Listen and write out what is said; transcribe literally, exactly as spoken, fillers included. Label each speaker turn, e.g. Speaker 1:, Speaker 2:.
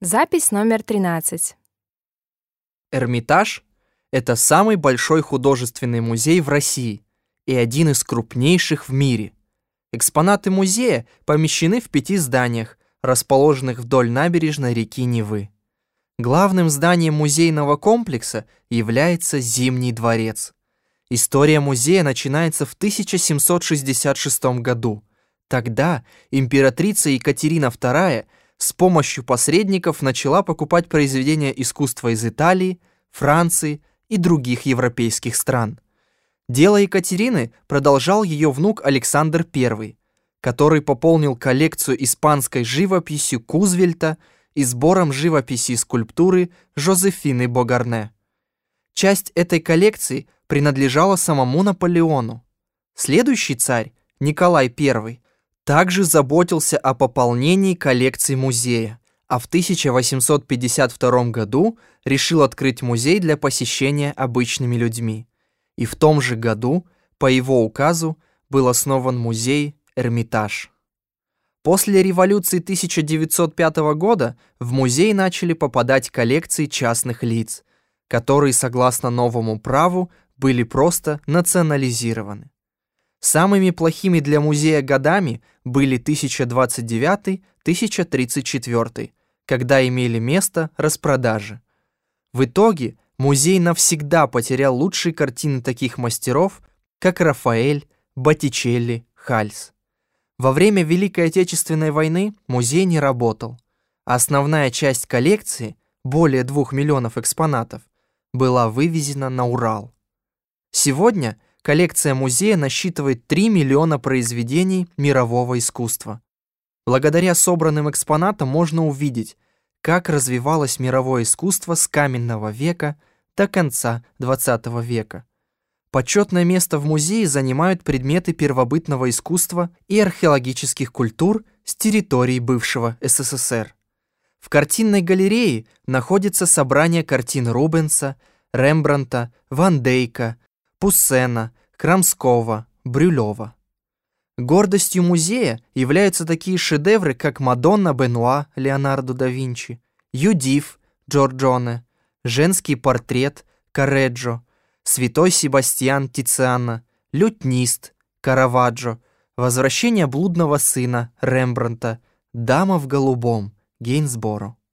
Speaker 1: Запись номер тринадцать.
Speaker 2: Эрмитаж — это самый большой художественный музей в России и один из крупнейших в мире. Экспонаты музея помещены в пяти зданиях, расположенных вдоль набережной реки Невы. Главным зданием музейного комплекса является Зимний дворец. История музея начинается в тысяча семьсот шестьдесят шестом году. Тогда императрица Екатерина вторая с помощью посредников начала покупать произведения искусства из Италии, Франции и других европейских стран. Дело Екатерины продолжал ее внук Александр Первый, который пополнил коллекцию испанской живописи Кузвельта и сбором живописи и скульптуры Жозефины Богарне. Часть этой коллекции принадлежала самому Наполеону. Следующий царь, Николай Первый, также заботился о пополнении коллекции музея, а в тысяча восемьсот пятьдесят втором году решил открыть музей для посещения обычными людьми. И в том же году, по его указу, был основан музей Эрмитаж. После революции тысяча девятьсот пятого года в музей начали попадать коллекции частных лиц, которые, согласно новому праву, были просто национализированы. Самыми плохими для музея годами были тысяча двадцать девятый — тысяча тридцать четвёртый, когда имели место распродажи. В итоге музей навсегда потерял лучшие картины таких мастеров, как Рафаэль, Боттичелли, Хальс. Во время Великой Отечественной войны музей не работал, а основная часть коллекции, более двух миллионов экспонатов, была вывезена на Урал. Сегодня коллекция музея насчитывает три миллиона произведений мирового искусства. Благодаря собранным экспонатам можно увидеть, как развивалось мировое искусство с каменного века до конца двадцатого века. Почетное место в музее занимают предметы первобытного искусства и археологических культур с территории бывшего СССР. В картинной галерее находится собрание картин Рубенса, Рембрандта, Ван Дейка, Пуссена, Крамского, Брюлёва. Гордостью музея являются такие шедевры, как Мадонна Бенуа Леонардо да Винчи, Юдиф Джорджоне, Женский портрет Корреджо, Святой Себастьян Тициано, Лютнист Караваджо, Возвращение блудного сына Рембрандта, Дама в голубом Гейнсборо.